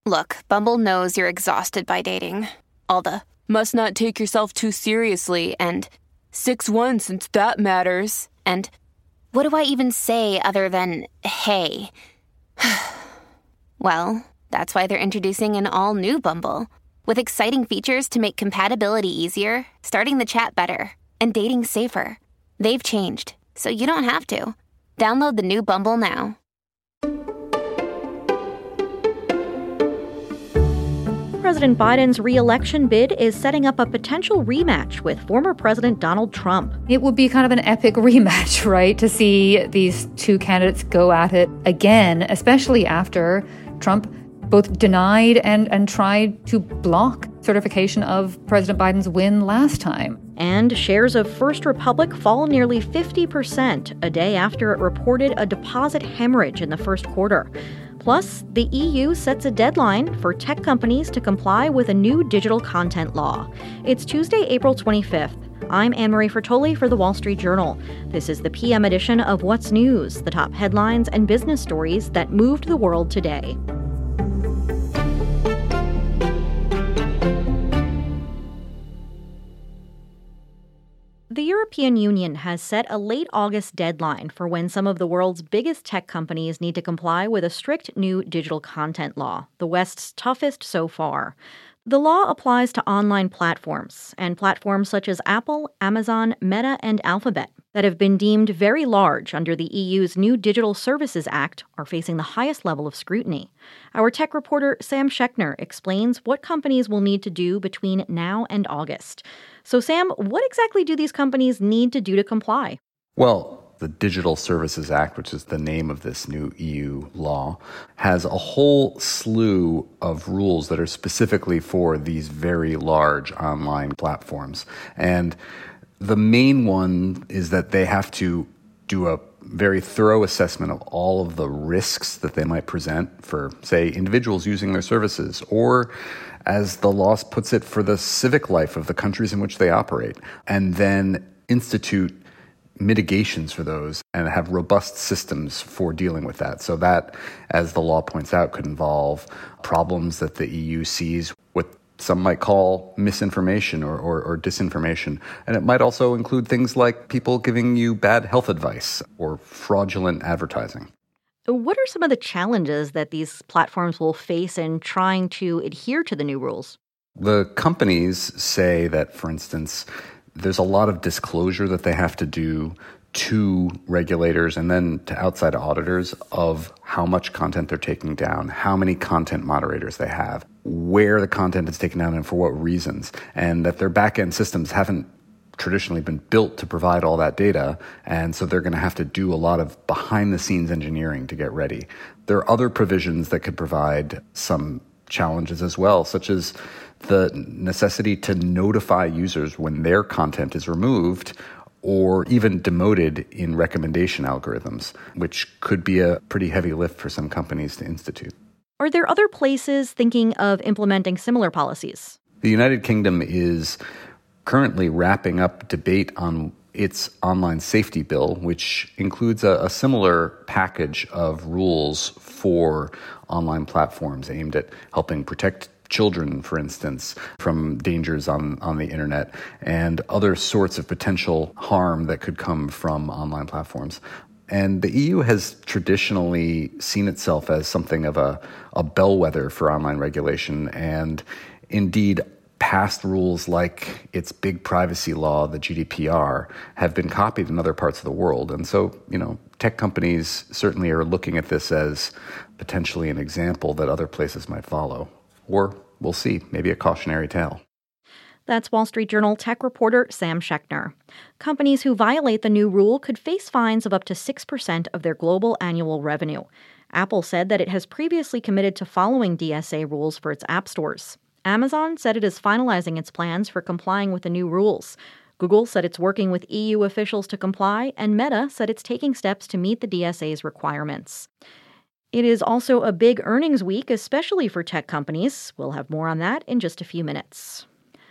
Look, Bumble knows you're exhausted by dating. All the must not take yourself too seriously and 6'1" since that matters. And what do I even say other than hey? Well, that's why they're introducing an all-new Bumble with exciting features to make compatibility easier, starting the chat better, and dating safer. They've changed, so you don't have to. Download the new Bumble now. President Biden's re-election bid is setting up a potential rematch with former President Donald Trump. It would be kind of an epic rematch, right, to see these two candidates go at it again, especially after Trump both denied and tried to block certification of President Biden's win last time. And shares of First Republic fall nearly 50% a day after it reported a deposit hemorrhage in the first quarter. Plus, the EU sets a deadline for tech companies to comply with a new digital content law. It's Tuesday, April 25th. I'm Anne-Marie Fertoli for The Wall Street Journal. This is the PM edition of What's News, the top headlines and business stories that moved the world today. The European Union has set a late August deadline for when some of the world's biggest tech companies need to comply with a strict new digital content law, the West's toughest so far. The law applies to online platforms, and platforms such as Apple, Amazon, Meta, and Alphabet that have been deemed very large under the EU's new Digital Services Act are facing the highest level of scrutiny. Our tech reporter Sam Schechner explains what companies will need to do between now and August. So, Sam, what exactly do these companies need to do to comply? Well, the Digital Services Act, which is the name of this new EU law, has a whole slew of rules that are specifically for these very large online platforms. And the main one is that they have to do a very thorough assessment of all of the risks that they might present for, say, individuals using their services, or as the law puts it, for the civic life of the countries in which they operate, and then institute mitigations for those and have robust systems for dealing with that. So that, as the law points out, could involve problems that the EU sees with some might call misinformation or disinformation. And it might also include things like people giving you bad health advice or fraudulent advertising. What are some of the challenges that these platforms will face in trying to adhere to the new rules? The companies say that, for instance, there's a lot of disclosure that they have to do to regulators and then to outside auditors of how much content they're taking down, how many content moderators they have, where the content is taken down and for what reasons, and that their back-end systems haven't traditionally been built to provide all that data, and so they're going to have to do a lot of behind-the-scenes engineering to get ready. There are other provisions that could provide some challenges as well, such as the necessity to notify users when their content is removed or even demoted in recommendation algorithms, which could be a pretty heavy lift for some companies to institute. Are there other places thinking of implementing similar policies? The United Kingdom is currently wrapping up debate on its online safety bill, which includes a similar package of rules for online platforms aimed at helping protect children, for instance, from dangers on the internet and other sorts of potential harm that could come from online platforms. And the EU has traditionally seen itself as something of a bellwether for online regulation, and indeed past rules like its big privacy law, the GDPR, have been copied in other parts of the world. And so, tech companies certainly are looking at this as potentially an example that other places might follow. Or we'll see, maybe a cautionary tale. That's Wall Street Journal tech reporter Sam Schechner. Companies who violate the new rule could face fines of up to 6% of their global annual revenue. Apple said that it has previously committed to following DSA rules for its app stores. Amazon said it is finalizing its plans for complying with the new rules. Google said it's working with EU officials to comply, and Meta said it's taking steps to meet the DSA's requirements. It is also a big earnings week, especially for tech companies. We'll have more on that in just a few minutes.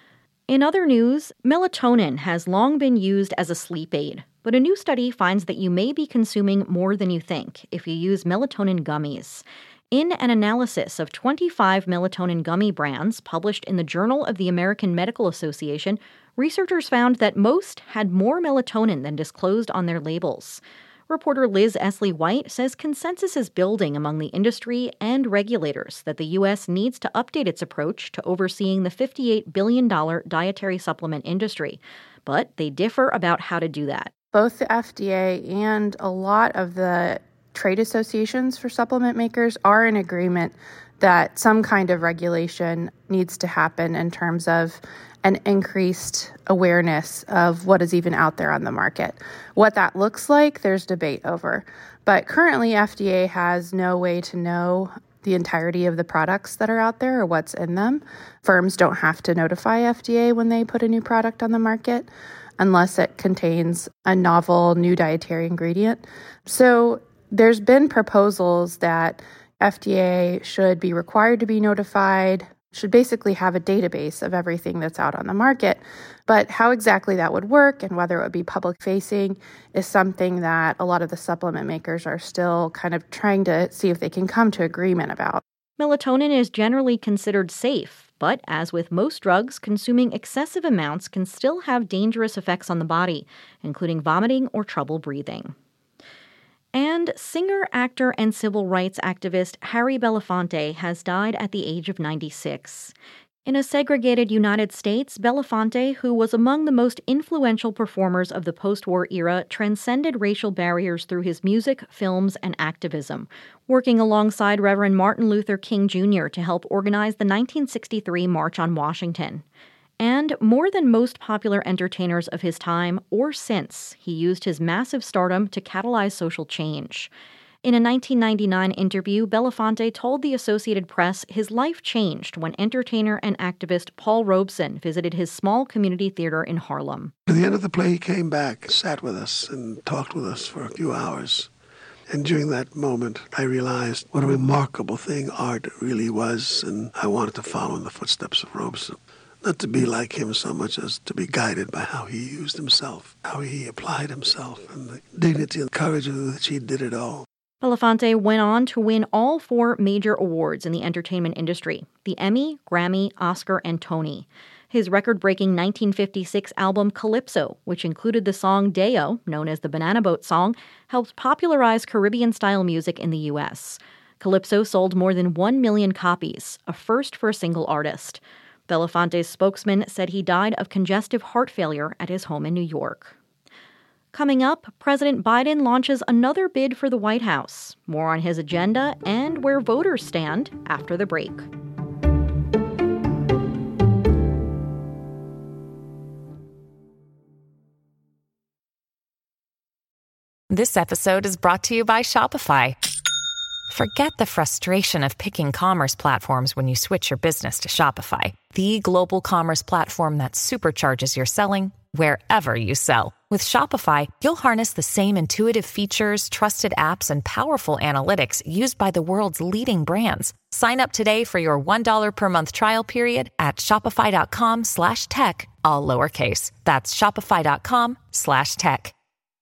In other news, melatonin has long been used as a sleep aid, but a new study finds that you may be consuming more than you think if you use melatonin gummies. In an analysis of 25 melatonin gummy brands published in the Journal of the American Medical Association, researchers found that most had more melatonin than disclosed on their labels. Reporter Liz Esley-White says consensus is building among the industry and regulators that the U.S. needs to update its approach to overseeing the $58 billion dietary supplement industry. But they differ about how to do that. Both the FDA and a lot of the trade associations for supplement makers are in agreement that some kind of regulation needs to happen in terms of an increased awareness of what is even out there on the market. What that looks like, there's debate over. But currently, FDA has no way to know the entirety of the products that are out there or what's in them. Firms don't have to notify FDA when they put a new product on the market unless it contains a novel new dietary ingredient. So there's been proposals that FDA should be required to be notified, should basically have a database of everything that's out on the market. But how exactly that would work and whether it would be public-facing is something that a lot of the supplement makers are still kind of trying to see if they can come to agreement about. Melatonin is generally considered safe, but as with most drugs, consuming excessive amounts can still have dangerous effects on the body, including vomiting or trouble breathing. And singer, actor, and civil rights activist Harry Belafonte has died at the age of 96. In a segregated United States, Belafonte, who was among the most influential performers of the post-war era, transcended racial barriers through his music, films, and activism, working alongside Reverend Martin Luther King Jr. to help organize the 1963 March on Washington. And more than most popular entertainers of his time or since, he used his massive stardom to catalyze social change. In a 1999 interview, Belafonte told the Associated Press his life changed when entertainer and activist Paul Robeson visited his small community theater in Harlem. At the end of the play, he came back, sat with us, and talked with us for a few hours. And during that moment, I realized what a remarkable thing art really was, and I wanted to follow in the footsteps of Robeson. Not to be like him so much as to be guided by how he used himself, how he applied himself, and the dignity and courage with which he did it all. Belafonte went on to win all 4 major awards in the entertainment industry: the Emmy, Grammy, Oscar, and Tony. His record-breaking 1956 album Calypso, which included the song Deo, known as the Banana Boat song, helped popularize Caribbean-style music in the U.S. Calypso sold more than 1 million copies, a first for a single artist. Belafonte's spokesman said he died of congestive heart failure at his home in New York. Coming up, President Biden launches another bid for the White House. More on his agenda and where voters stand after the break. This episode is brought to you by Shopify. Forget the frustration of picking commerce platforms when you switch your business to Shopify, the global commerce platform that supercharges your selling wherever you sell. With Shopify, you'll harness the same intuitive features, trusted apps, and powerful analytics used by the world's leading brands. Sign up today for your $1 per month trial period at shopify.com/tech, all lowercase. That's shopify.com/tech.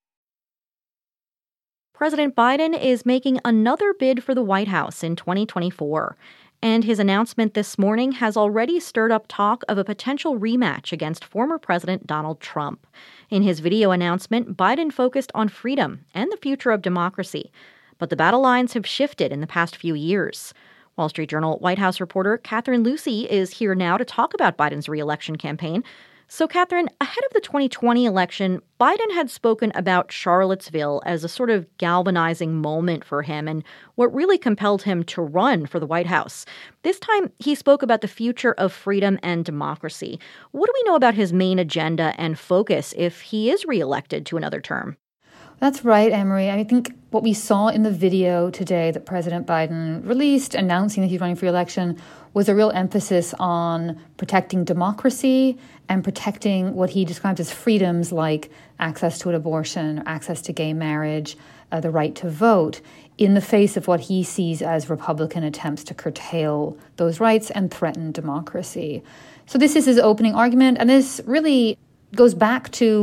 President Biden is making another bid for the White House in 2024. And his announcement this morning has already stirred up talk of a potential rematch against former President Donald Trump. In his video announcement, Biden focused on freedom and the future of democracy. But the battle lines have shifted in the past few years. Wall Street Journal White House reporter Catherine Lucy is here now to talk about Biden's re-election campaign. So, Catherine, ahead of the 2020 election, Biden had spoken about Charlottesville as a sort of galvanizing moment for him and what really compelled him to run for the White House. This time, he spoke about the future of freedom and democracy. What do we know about his main agenda and focus if he is reelected to another term? That's right, Emery. I think what we saw in the video today that President Biden released announcing that he's running for re-election was a real emphasis on protecting democracy and protecting what he described as freedoms like access to an abortion, access to gay marriage, the right to vote, in the face of what he sees as Republican attempts to curtail those rights and threaten democracy. So this is his opening argument, and this really goes back to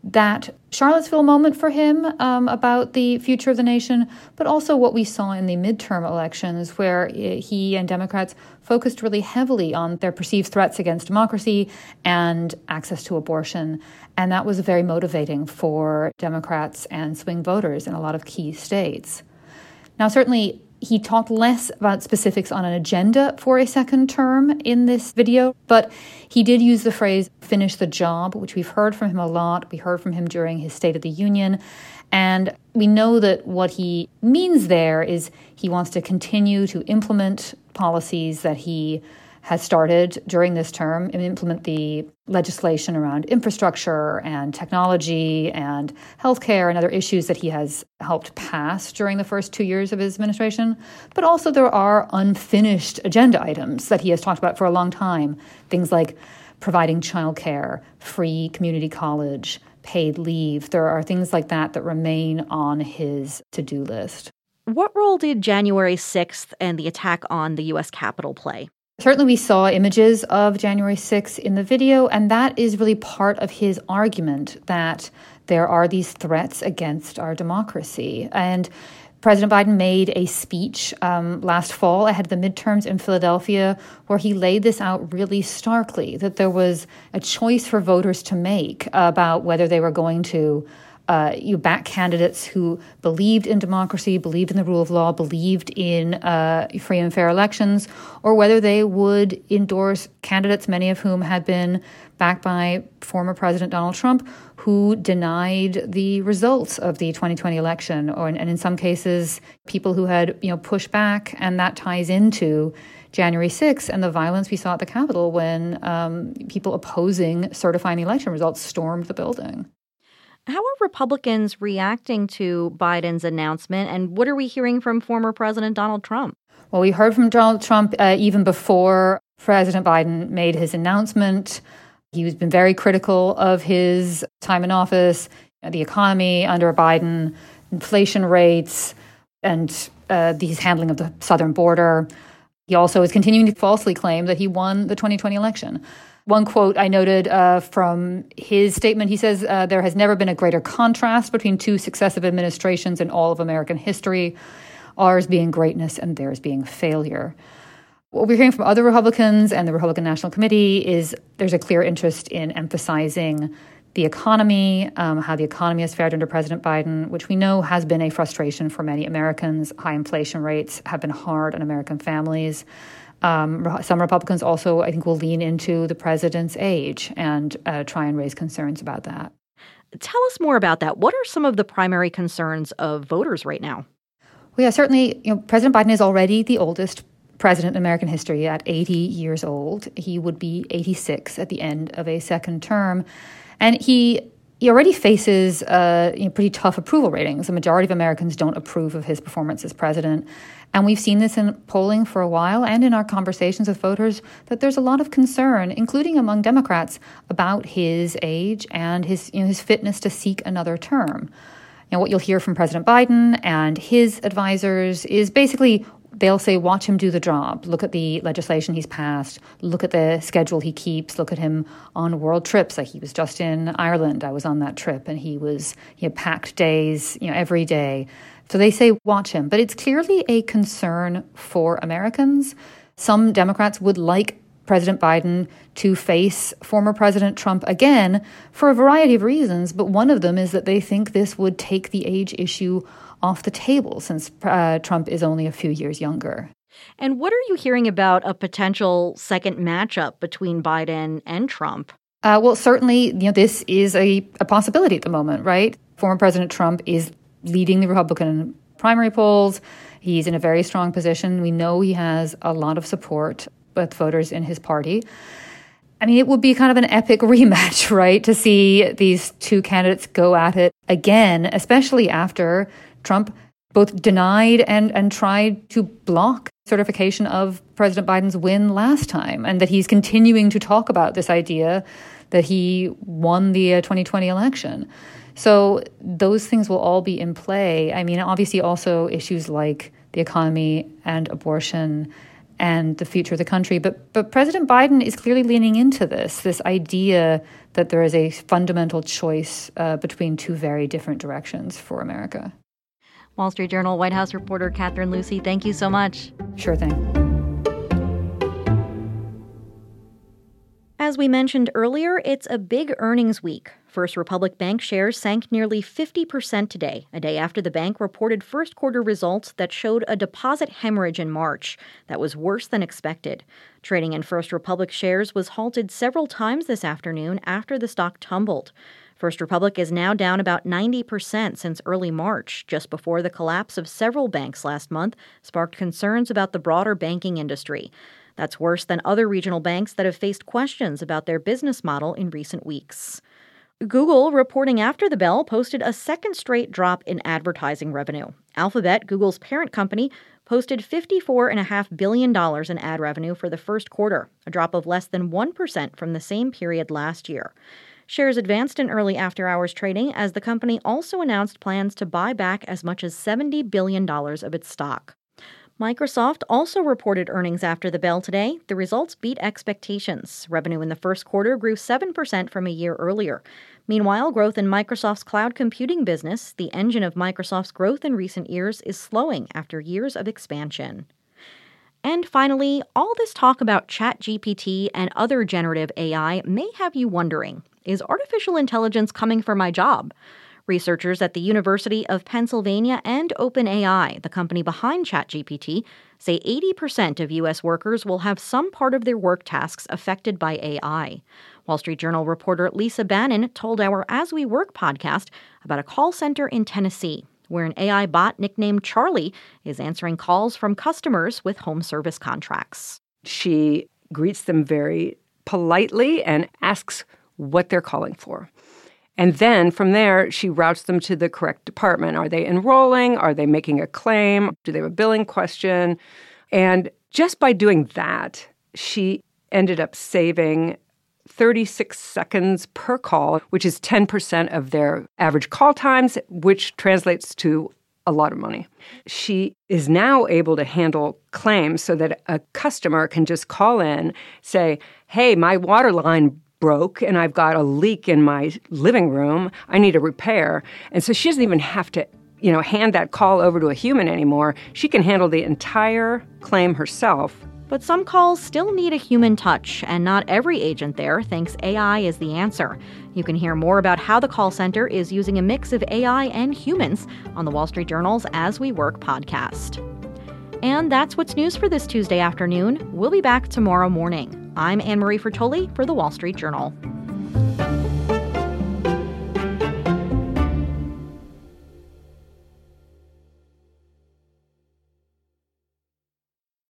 that Charlottesville moment for him about the future of the nation, but also what we saw in the midterm elections, where he and Democrats focused really heavily on their perceived threats against democracy and access to abortion. And that was very motivating for Democrats and swing voters in a lot of key states. Now, certainly, he talked less about specifics on an agenda for a second term in this video, but he did use the phrase finish the job, which we've heard from him a lot. We heard from him during his State of the Union. And we know that what he means there is he wants to continue to implement policies that he has started during this term and implement the legislation around infrastructure and technology and healthcare and other issues that he has helped pass during the first 2 years of his administration. But also there are unfinished agenda items that he has talked about for a long time, things like providing childcare, free community college, paid leave. There are things like that that remain on his to-do list. What role did January 6th and the attack on the U.S. Capitol play? Certainly we saw images of January 6th in the video, and that is really part of his argument that there are these threats against our democracy. And President Biden made a speech last fall ahead of the midterms in Philadelphia where he laid this out really starkly, that there was a choice for voters to make about whether they were going to back candidates who believed in democracy, believed in the rule of law, believed in free and fair elections, or whether they would endorse candidates, many of whom had been backed by former President Donald Trump, who denied the results of the 2020 election, and in some cases, people who had pushed back, and that ties into January 6th and the violence we saw at the Capitol when people opposing certifying the election results stormed the building. How are Republicans reacting to Biden's announcement, and what are we hearing from former President Donald Trump? Well, we heard from Donald Trump even before President Biden made his announcement. He's been very critical of his time in office, the economy under Biden, inflation rates, and his handling of the southern border. He also is continuing to falsely claim that he won the 2020 election. One quote I noted from his statement, he says, there has never been a greater contrast between two successive administrations in all of American history, ours being greatness and theirs being failure. What we're hearing from other Republicans and the Republican National Committee is there's a clear interest in emphasizing the economy, how the economy has fared under President Biden, which we know has been a frustration for many Americans. High inflation rates have been hard on American families. Some Republicans also, I think, will lean into the president's age and try and raise concerns about that. Tell us more about that. What are some of the primary concerns of voters right now? Well, yeah, certainly, President Biden is already the oldest president in American history at 80 years old. He would be 86 at the end of a second term. And he already faces pretty tough approval ratings. The majority of Americans don't approve of his performance as president. And we've seen this in polling for a while and in our conversations with voters that there's a lot of concern, including among Democrats, about his age and his fitness to seek another term. What you'll hear from President Biden and his advisors is basically they'll say, watch him do the job. Look at the legislation he's passed. Look at the schedule he keeps. Look at him on world trips. Like he was just in Ireland. I was on that trip, and he had packed days, every day. So they say, watch him. But it's clearly a concern for Americans. Some Democrats would like President Biden to face former President Trump again for a variety of reasons. But one of them is that they think this would take the age issue off the table since Trump is only a few years younger. And what are you hearing about a potential second matchup between Biden and Trump? Well, certainly, this is a possibility at the moment, right? Former President Trump is leading the Republican primary polls. He's in a very strong position. We know he has a lot of support with voters in his party. I mean, it would be kind of an epic rematch, right, to see these two candidates go at it again, especially after Trump both denied and tried to block certification of President Biden's win last time, and that he's continuing to talk about this idea that he won the 2020 election. So those things will all be in play. I mean, obviously also issues like the economy and abortion and the future of the country. But President Biden is clearly leaning into this idea that there is a fundamental choice between two very different directions for America. Wall Street Journal White House reporter Catherine Lucy, thank you so much. Sure thing. As we mentioned earlier, it's a big earnings week. First Republic Bank shares sank nearly 50% today, a day after the bank reported first quarter results that showed a deposit hemorrhage in March that was worse than expected. Trading in First Republic shares was halted several times this afternoon after the stock tumbled. First Republic is now down about 90% since early March, just before the collapse of several banks last month sparked concerns about the broader banking industry. That's worse than other regional banks that have faced questions about their business model in recent weeks. Google, reporting after the bell, posted a second straight drop in advertising revenue. Alphabet, Google's parent company, posted $54.5 billion in ad revenue for the first quarter, a drop of less than 1% from the same period last year. Shares advanced in early after-hours trading as the company also announced plans to buy back as much as $70 billion of its stock. Microsoft also reported earnings after the bell today. The results beat expectations. Revenue in the first quarter grew 7% from a year earlier. Meanwhile, growth in Microsoft's cloud computing business, the engine of Microsoft's growth in recent years, is slowing after years of expansion. And finally, all this talk about ChatGPT and other generative AI may have you wondering, is artificial intelligence coming for my job? Researchers at the University of Pennsylvania and OpenAI, the company behind ChatGPT, say 80% of U.S. workers will have some part of their work tasks affected by AI. Wall Street Journal reporter Lisa Bannon told our As We Work podcast about a call center in Tennessee, where an AI bot nicknamed Charlie is answering calls from customers with home service contracts. She greets them very politely and asks what they're calling for. And then from there, she routes them to the correct department. Are they enrolling? Are they making a claim? Do they have a billing question? And just by doing that, she ended up saving 36 seconds per call, which is 10% of their average call times, which translates to a lot of money. She is now able to handle claims so that a customer can just call in, say, hey, my water line broke and I've got a leak in my living room. I need a repair. And so she doesn't even have to, hand that call over to a human anymore. She can handle the entire claim herself. But some calls still need a human touch, and not every agent there thinks AI is the answer. You can hear more about how the call center is using a mix of AI and humans on the Wall Street Journal's As We Work podcast. And that's what's news for this Tuesday afternoon. We'll be back tomorrow morning. I'm Anne Marie Fertoli for the Wall Street Journal.